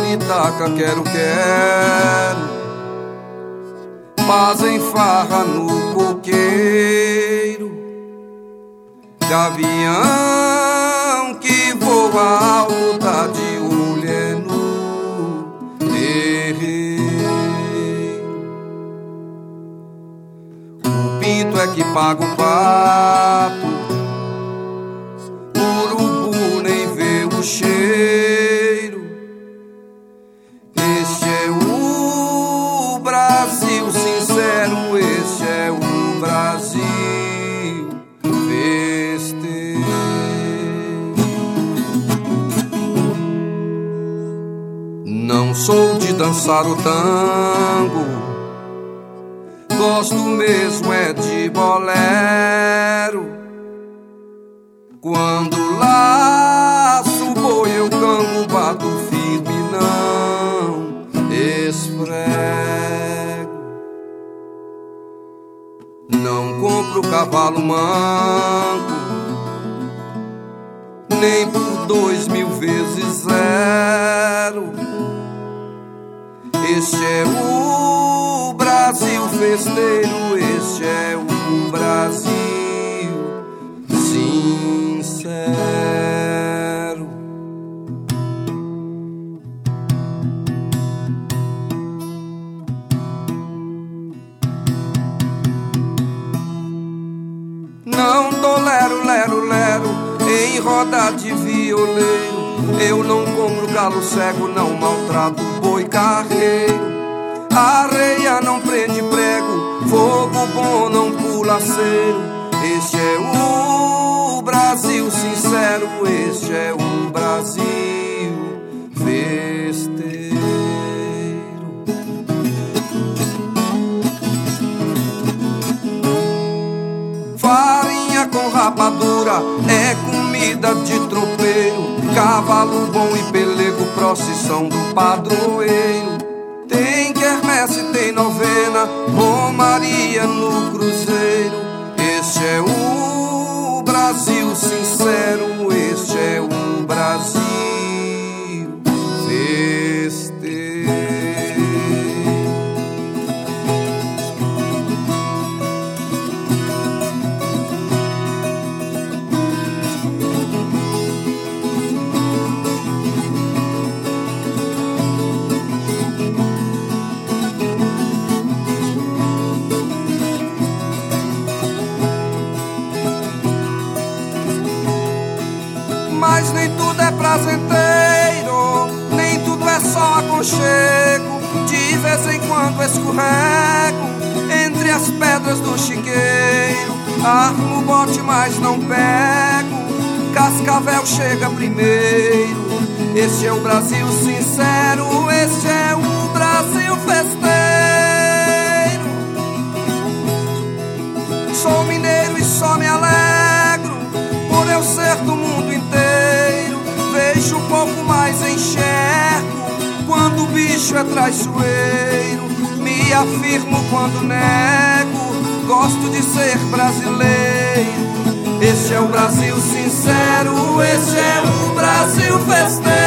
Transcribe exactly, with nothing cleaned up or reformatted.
maritaca, quero, quero. Fazem farra no coqueiro, gavião que voa alto, tá de olho nu. Errei. O pinto é que paga o pato, o urubu nem vê o cheiro. Este é o Brasil sincero, este é o Brasil festeiro. Não sou de dançar o tango, gosto mesmo é de bolero. Quando laço o boi eu cango, bato firme, não esfrego. Não compro cavalo manco, nem por dois mil vezes zero. Este é o Brasil festeiro, este é o Brasil sincero. Não tolero, lero, lero em roda de violeiro. Eu não compro galo cego, não maltrato boi carreiro. Areia não prende prego, fogo bom não pula cero. Este é o Brasil sincero, este é o Brasil festeiro. Farinha com rapadura é comida de tropeiro. Cavalo bom e pelego, procissão do padroeiro. Tem quermesse, tem novena, romaria no cruzeiro. Este é o Brasil sincero, este é o Brasil festeiro. Mas nem tudo é prazenteiro, nem tudo é só aconchego. De vez em quando escorrego entre as pedras do chiqueiro. Armo o bote, mas não pego, cascavel chega primeiro. Este é o Brasil sincero, este é o Brasil festeiro. Sou mineiro e só me alegro por eu ser do mundo inteiro. Vejo um pouco mais, enxergo quando o bicho é traiçoeiro. Me afirmo quando nego, gosto de ser brasileiro. Este é o Brasil sincero, este é o Brasil festeiro.